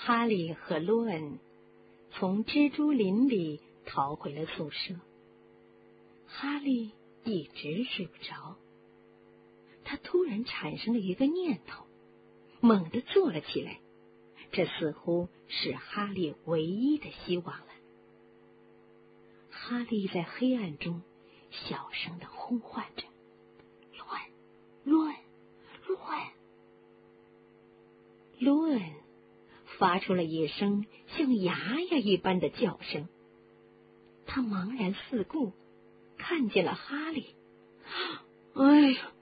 哈利和罗恩从蜘蛛林里逃回了宿舍。哈利一直睡不着，他突然产生了一个念头，猛地坐了起来，这似乎是哈利唯一的希望了。哈利在黑暗中小声地呼唤着：“罗恩！”罗恩发出了一声像牙呀一般的叫声，他茫然四顾，看见了哈利。哎呀！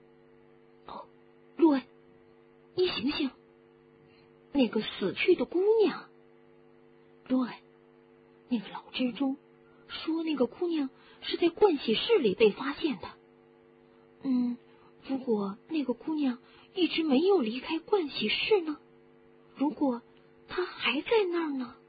罗恩，你醒醒！那个死去的姑娘！罗恩，那个老蜘蛛说那个姑娘是在盥洗室里被发现的。如果那个姑娘一直没有离开盥洗室呢？如果她还在那儿呢？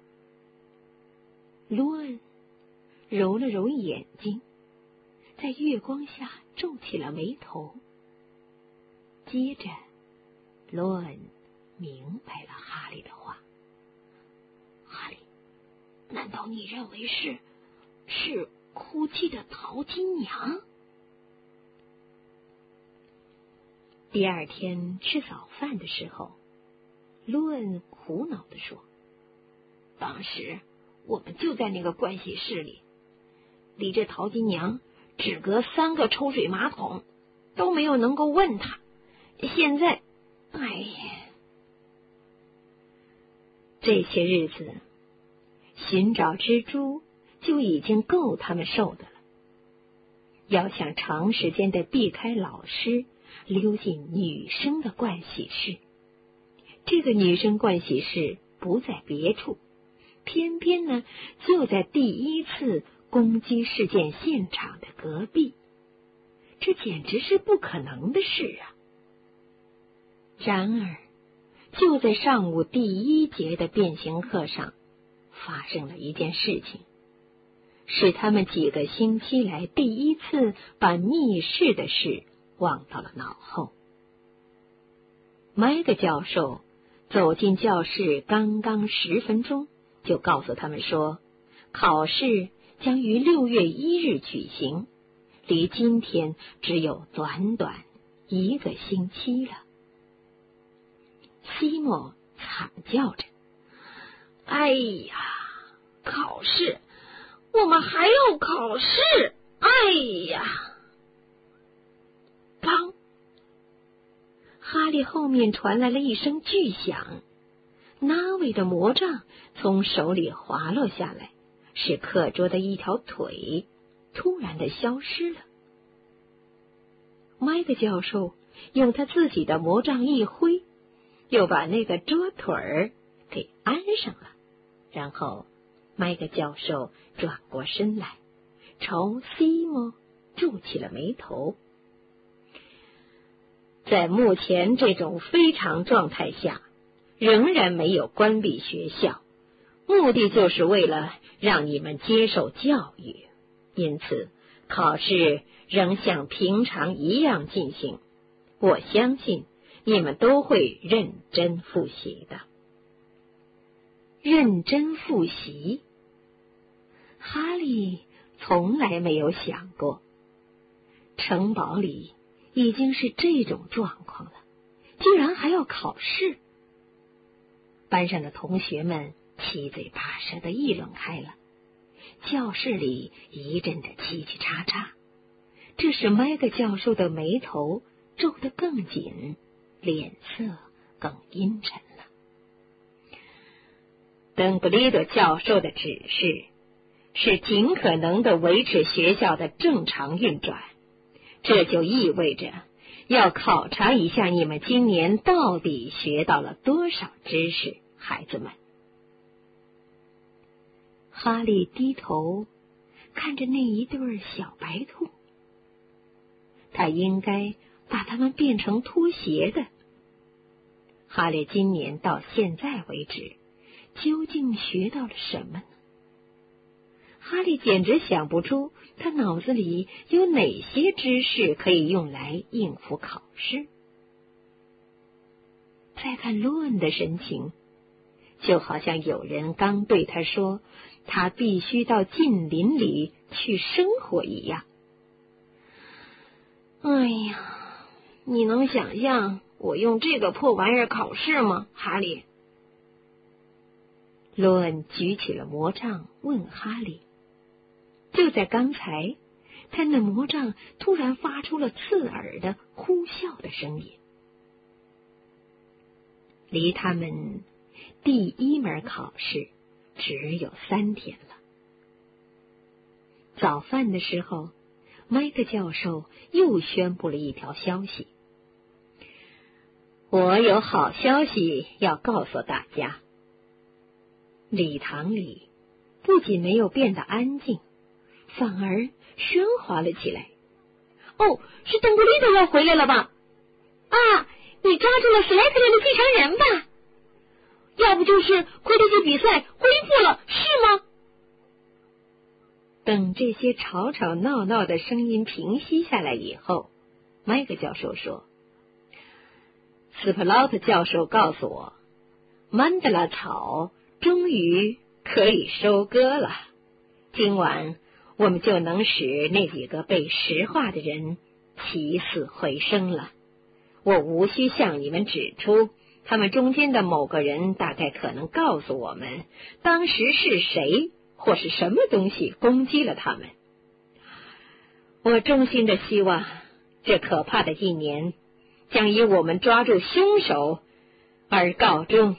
罗恩揉了揉眼睛，在月光下皱起了眉头。接着，罗恩明白了哈利的话。哈利，难道你认为是哭泣的淘金娘？第二天吃早饭的时候，罗恩苦恼地说：“当时我们就在那个盥洗室里，离这淘金娘只隔3个抽水马桶，都没有能够问她。现在，哎呀，这些日子寻找蜘蛛就已经够他们受的了。要想长时间的避开老师，溜进女生的盥洗室，这个女生盥洗室不在别处，偏偏呢就在第一次攻击事件现场的隔壁，这简直是不可能的事啊！然而，就在上午第1节的变形课上，发生了一件事情，使他们几个星期来第一次把密室的事忘到了脑后。麦克教授走进教室刚刚10分钟，就告诉他们说，考试将于6月1日举行，离今天只有短短1个星期了。西莫惨叫着：“哎呀，考试！我们还要考试！哎呀！”砰！哈利后面传来了一声巨响，纳维的魔杖从手里滑落下来，使课桌的一条腿突然的消失了。麦克教授用他自己的魔杖一挥，又把那个桌腿儿给安上了，然后麦克教授转过身来，朝西莫皱起了眉头。在目前这种非常状态下，仍然没有关闭学校，目的就是为了让你们接受教育，因此考试仍像平常一样进行。我相信你们都会认真复习的。认真复习？哈利从来没有想过，城堡里已经是这种状况了，居然还要考试。班上的同学们七嘴八舌地议论开了，教室里一阵的叽叽喳喳，这使麦克教授的眉头皱得更紧，脸色更阴沉了。邓布利多教授的指示是尽可能的维持学校的正常运转，这就意味着要考察一下你们今年到底学到了多少知识，孩子们。哈利低头看着那一对小白兔，他应该把它们变成拖鞋的。哈利今年到现在为止究竟学到了什么呢？哈利简直想不出他脑子里有哪些知识可以用来应付考试。再看罗恩的神情， 就好像有人刚对他说，他必须到近邻里去生活一样。 哎呀，你能想象我用这个破玩意儿考试吗，哈利？ 罗恩举起了魔杖，问哈利。就在刚才，他那魔杖突然发出了刺耳的呼啸的声音。离他们第一门考试只有3天了。早饭的时候，麦克教授又宣布了一条消息：我有好消息要告诉大家。礼堂里不仅没有变得安静，反而喧哗了起来。 哦，是邓布利多要回来了吧？啊，你抓住了史莱特林的继承人吧？要不就是魁地奇比赛恢复了，是吗？ 等这些吵吵闹闹的声音平息下来以后，麦克教授说，斯普劳特教授告诉我，曼德拉草终于可以收割了。今晚我们就能使那几个被石化的人起死回生了。我无需向你们指出，他们中间的某个人大概可能告诉我们，当时是谁或是什么东西攻击了他们。我衷心的希望，这可怕的一年将以我们抓住凶手而告终。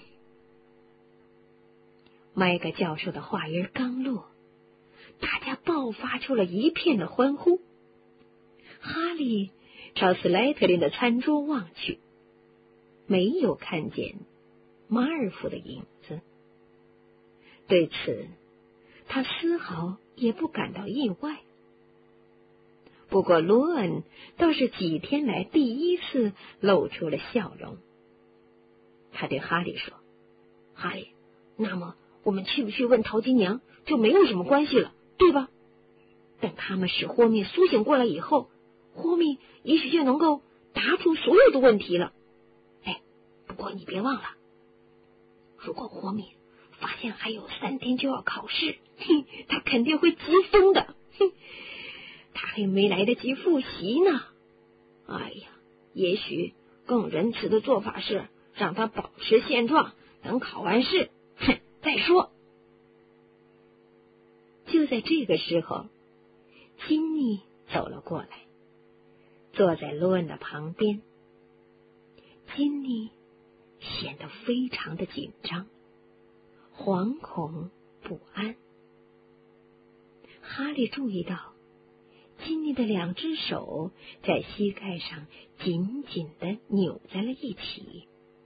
麦克教授的话音刚落，大家爆发出了一片的欢呼。哈利朝斯莱特林的餐桌望去，没有看见马尔福的影子。对此，他丝毫也不感到意外。不过罗恩倒是几天来第一次露出了笑容。他对哈利说： 哈利，那么我们去不去问淘金娘就没有什么关系了，对吧？等他们使霍密苏醒过来以后，霍密也许就能够答出所有的问题了。哎，不过你别忘了，如果霍密发现还有3天就要考试，他肯定会急疯的。他还没来得及复习呢。哎呀，也许更仁慈的做法是让他保持现状，等考完试再说。 就在这个时候，金妮走了过来，坐在罗恩的旁边。金妮显得非常的紧张，惶恐不安。哈利注意到金妮的2只手在膝盖上紧紧地扭在了一起。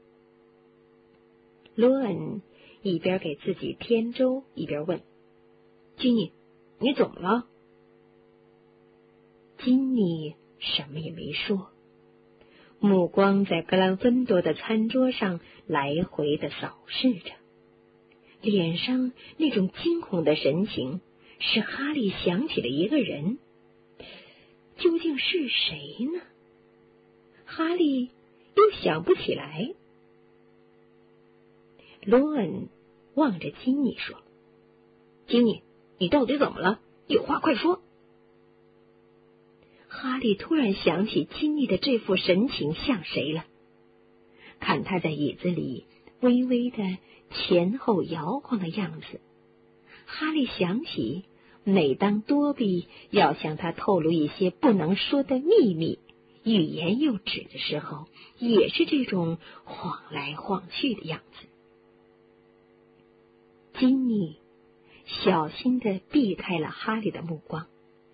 罗恩一边给自己添粥，一边问： 金妮，你怎么了？ 金妮什么也没说，目光在格兰芬多的餐桌上来回的扫视着，脸上那种惊恐的神情使哈利想起了一个人。究竟是谁呢？哈利又想不起来。罗恩望着金妮说： 金妮，你到底怎么了？有话快说。 哈利突然想起金妮的这副神情像谁了，看他在椅子里微微的前后摇晃的样子，哈利想起每当多比要向他透露一些不能说的秘密，欲言又止的时候，也是这种晃来晃去的样子。金妮小心地避开了哈利的目光。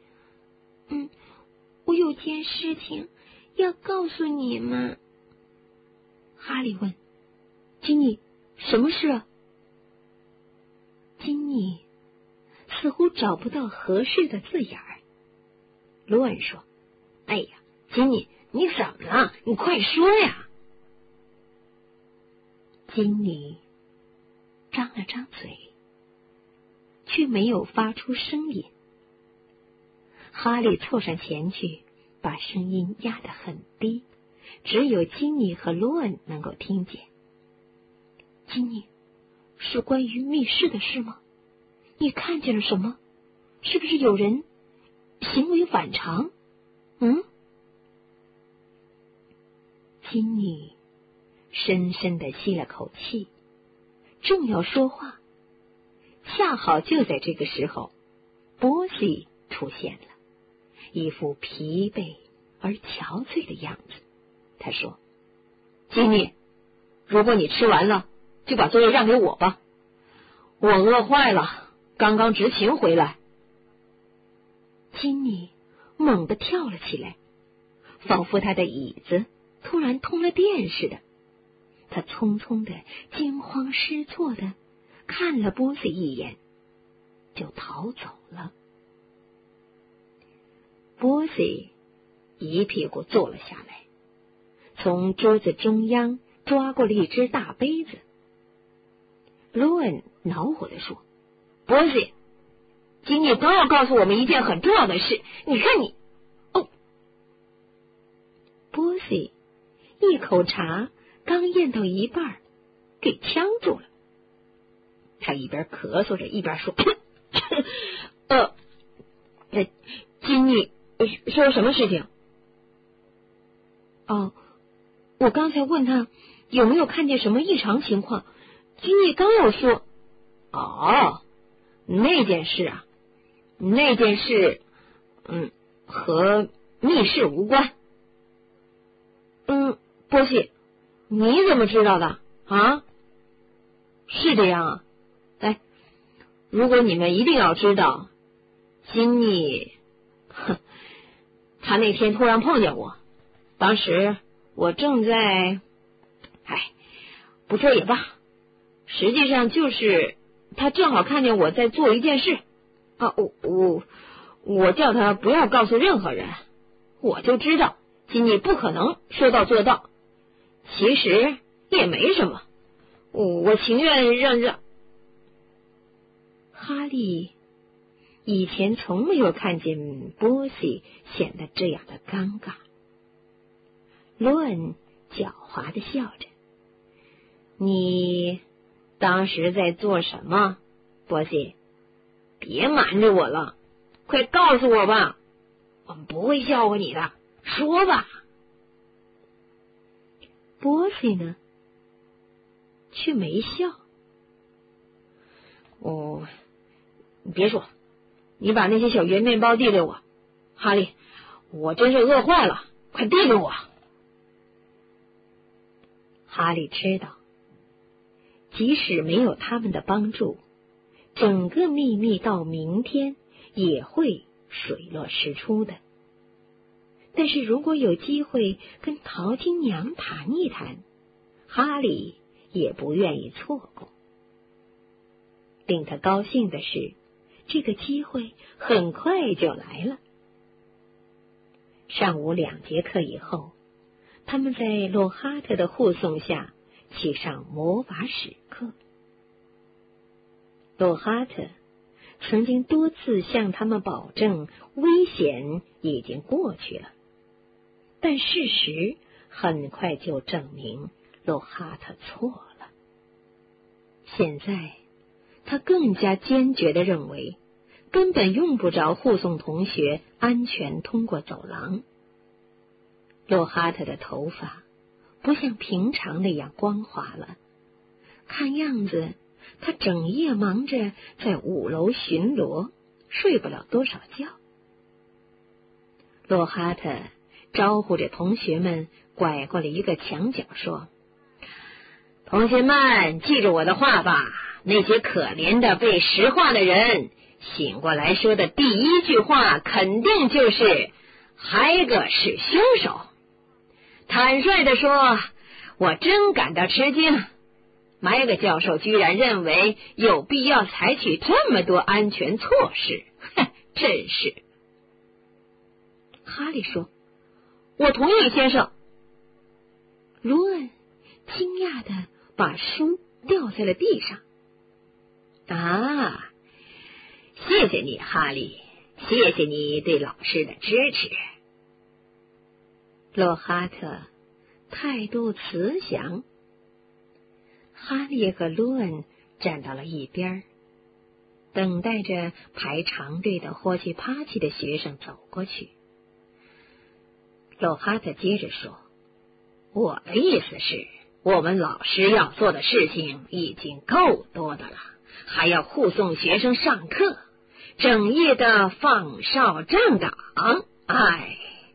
我有件事情要告诉你们。 哈利问：金妮，什么事啊？金妮似乎找不到合适的字眼儿。罗恩说： 哎呀，金妮，你怎么了？你快说呀！ 金妮张了张嘴，却没有发出声音。哈利凑上前去，把声音压得很低，只有金妮和罗恩能够听见。金妮， 是关于密室的事吗？你看见了什么？是不是有人行为反常？ 金妮深深地吸了口气，正要说话，恰好就在这个时候，波西出现了，一副疲惫而憔悴的样子。他说：“金妮，如果你吃完了，就把作业让给我吧，我饿坏了，刚刚执勤回来。” 金妮猛地跳了起来，仿佛他的椅子突然通了电似的。他匆匆的、惊慌失措的看了波西一眼，就逃走了。 波西一屁股坐了下来，从桌子中央抓过了一只大杯子。罗恩恼火地说：“波西，今天刚要告诉我们一件很重要的事，你看你……”波西一口茶刚咽到一半，给呛住了。他一边咳嗽着一边说：“金妮说什么事情？”“ 我刚才问他有没有看见什么异常情况，金妮刚要说…… 那件事啊，那件事，和密室无关。”“波西，你怎么知道的啊？”“是这样啊，如果你们一定要知道，金妮，他那天突然碰见我，当时我正在……不说也罢，实际上就是他正好看见我在做一件事啊，我叫他不要告诉任何人，我就知道金妮不可能说到做到。其实也没什么，我情愿让……”哈利以前从没有看见波西显得这样的尴尬。罗恩狡猾地笑着：“你当时在做什么，波西？别瞒着我了，快告诉我吧，我们不会笑话你的，说吧。”波西呢，却没笑。你别说，你把那些小圆面包递给我，哈利，我真是饿坏了，快递给我。哈利知道，即使没有他们的帮助，整个秘密到明天也会水落石出的。但是如果有机会跟淘金娘谈一谈，哈利也不愿意错过。令他高兴的是，这个机会很快就来了。上午2节课以后，他们在洛哈特的护送下骑上魔法史课。洛哈特曾经多次向他们保证危险已经过去了，但事实很快就证明洛哈特错了。现在他更加坚决地认为，根本用不着护送同学安全通过走廊。洛哈特的头发不像平常那样光滑了，看样子他整夜忙着在5楼巡逻，睡不了多少觉。洛哈特招呼着同学们拐过了一个墙角，说：“同学们，记着我的话吧，那些可怜的被石化的人醒过来说的第一句话肯定就是海格是凶手。坦率地说，我真感到吃惊，麦格教授居然认为有必要采取这么多安全措施，真是。”哈利说：“我同意，先生。”罗恩惊讶地把书掉在了地上。谢谢你，哈利，谢谢你对老师的支持。洛哈特态度慈祥。哈利和罗恩站到了一边，等待着排长队的霍奇帕奇的学生走过去。洛哈特接着说，我的意思是，我们老师要做的事情已经够多的了，还要护送学生上课，整夜的放哨站岗。哎，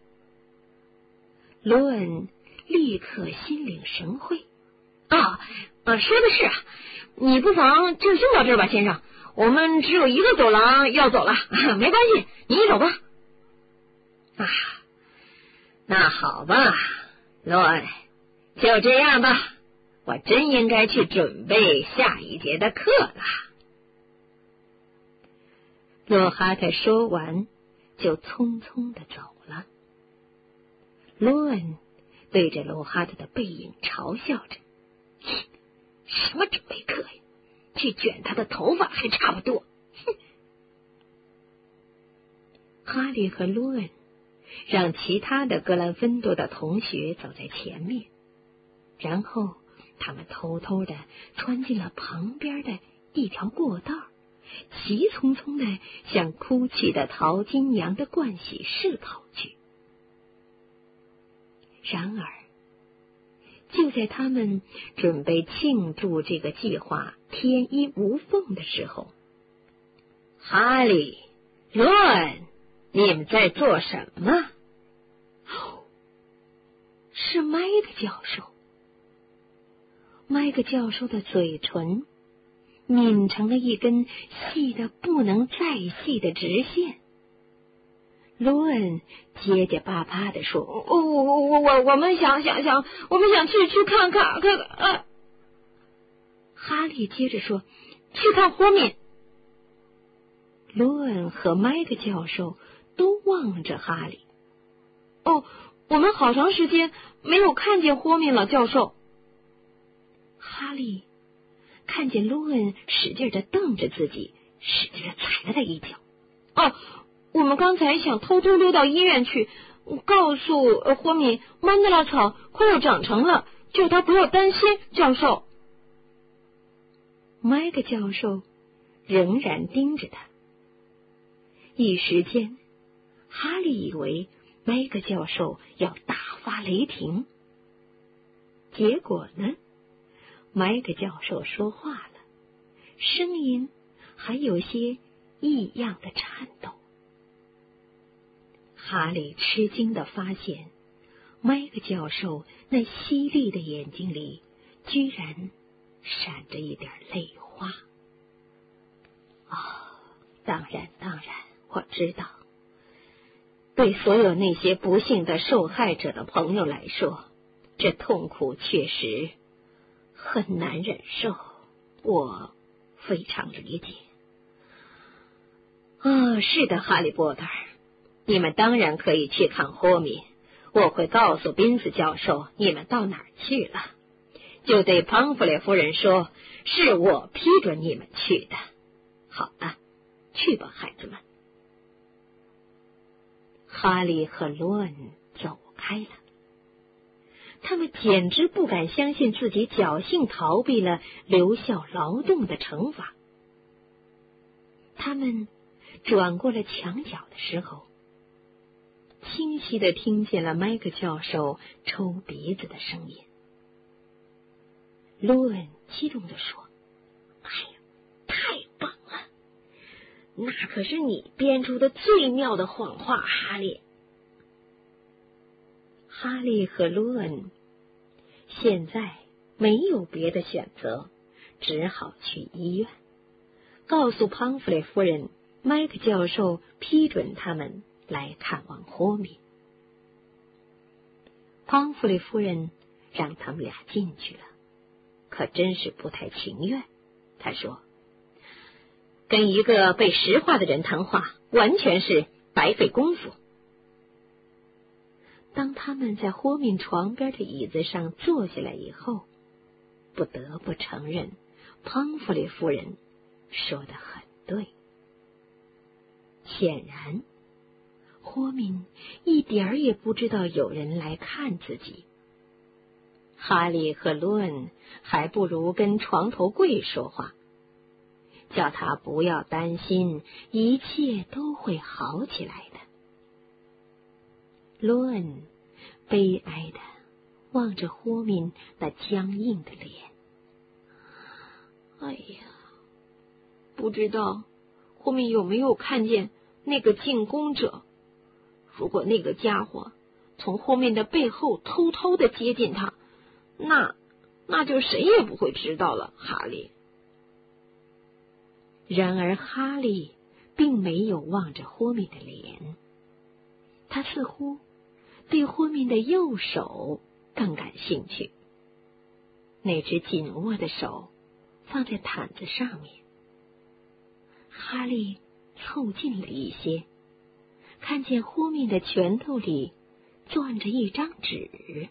罗恩立刻心领神会。说的是啊，你不妨就先到这儿吧，先生，我们只有一个走廊要走了，没关系，你走吧。那好吧，罗恩，就这样吧，我真应该去准备下一节的课了。洛哈特说完，就匆匆的走了。罗恩对着洛哈特的背影嘲笑着，什么准备课呀？去卷他的头发还差不多。哈利和罗恩让其他的格兰芬多的同学走在前面，然后他们偷偷的穿进了旁边的一条过道，急匆匆的向哭泣的淘金娘的盥洗室跑去。然而就在他们准备庆祝这个计划天衣无缝的时候，哈利、罗恩，你们在做什么？是麦克教授。麦克教授的嘴唇抿成了一根细的不能再细的直线。罗恩结结巴巴地说：“我们想，我们想去看看。”哈利接着说：“去看豁免。”罗恩和麦克教授都望着哈利。我们好长时间没有看见豁免了，教授。哈利看见罗恩使劲的瞪着自己，使劲的踩了他一脚。我们刚才想偷偷溜到医院去，告诉霍米曼德拉草快要长成了，叫他不要担心，教授。麦克教授仍然盯着他。一时间，哈利以为麦克教授要大发雷霆。结果呢，麦克教授说话了，声音还有些异样的颤抖。哈利吃惊地发现，麦克教授那犀利的眼睛里居然闪着一点泪花。当然，我知道，对所有那些不幸的受害者的朋友来说，这痛苦确实很难忍受，我非常理解。是的，哈利波特，你们当然可以去看霍米，我会告诉宾斯教授你们到哪儿去了，就对庞弗雷夫人说，是我批准你们去的。好了，去吧，孩子们。哈利和罗恩走开了，他们简直不敢相信自己侥幸逃避了留校劳动的惩罚。他们转过了墙角的时候，清晰地听见了麦克教授抽鼻子的声音。罗恩激动地说：“太棒了！那可是你编出的最妙的谎话，哈利。”哈利和罗恩现在没有别的选择，只好去医院，告诉庞弗雷夫人，麦克教授批准他们来看望霍米。庞弗雷夫人让他们俩进去了，可真是不太情愿。他说：“跟一个被石化的人谈话，完全是白费功夫。”当他们在霍米床边的椅子上坐下来以后，不得不承认，庞弗雷夫人说得很对。显然，霍米一点儿也不知道有人来看自己。哈利和罗恩还不如跟床头柜说话， 叫他不要担心，一切都会好起来的。罗恩悲哀地望着霍敏那僵硬的脸。 哎呀，不知道霍敏有没有看见那个进攻者？如果那个家伙从后面的背后偷偷的接近他，那就谁也不会知道了。哈利。 然而哈利并没有望着霍敏的脸，他似乎对霍敏的右手更感兴趣。那只紧握的手放在毯子上面。哈利凑近了一些，看见霍敏的拳头里攥着一张纸。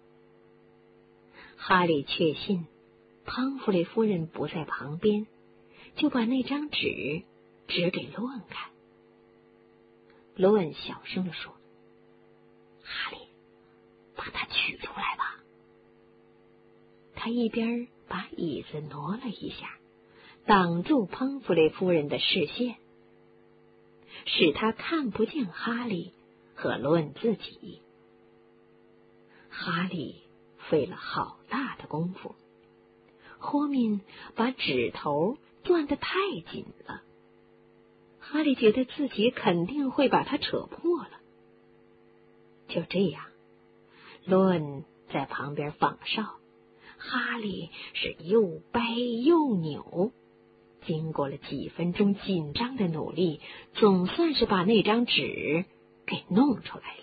哈利确信庞弗雷夫人不在旁边，就把那张纸指给罗恩看。罗恩小声地说：“哈利，把它取出来吧。”他一边把椅子挪了一下，挡住庞弗雷夫人的视线，使他看不见哈利和罗恩自己。哈利费了好大的功夫，霍敏把指头攥得太紧了，哈利觉得自己肯定会把它扯破了。就这样，罗恩在旁边放哨，哈利是又掰又扭。经过了几分钟紧张的努力，总算是把那张纸给弄出来了。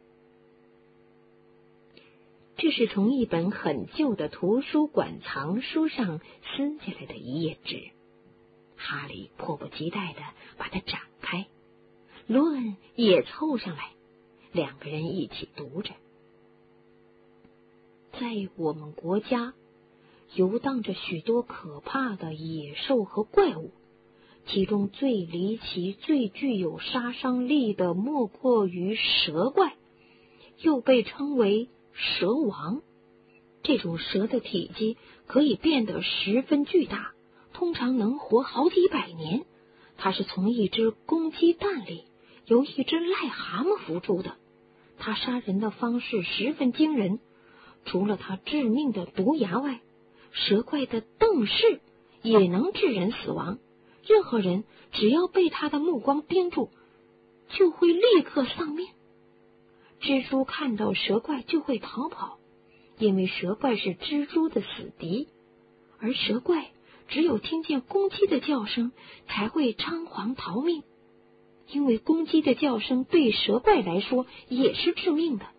这是从一本很旧的图书馆藏书上撕下来的一页纸。哈利迫不及待地把它展开，罗恩也凑上来，两个人一起读着。在我们国家游荡着许多可怕的野兽和怪物，其中最离奇、最具有杀伤力的莫过于蛇怪，又被称为蛇王。这种蛇的体积可以变得十分巨大，通常能活好几百年。它是从一只公鸡蛋里由一只癞蛤蟆孵出的。它杀人的方式十分惊人，除了它致命的毒牙外，蛇怪的瞪视也能致人死亡。任何人只要被他的目光盯住，就会立刻丧命。蜘蛛看到蛇怪就会逃跑，因为蛇怪是蜘蛛的死敌，而蛇怪只有听见公鸡的叫声才会仓皇逃命，因为公鸡的叫声对蛇怪来说也是致命的。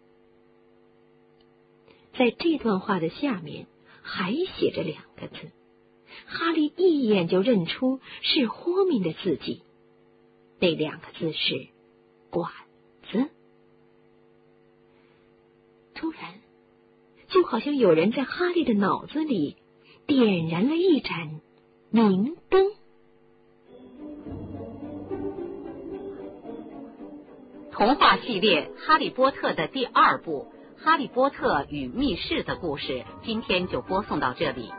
在这段话的下面还写着两个字，哈利一眼就认出是霍敏的字迹，那两个字是管子。突然，就好像有人在哈利的脑子里点燃了一盏明灯。 童话系列《哈利波特》的第2部《哈利波特与密室的故事》今天就播送到这里。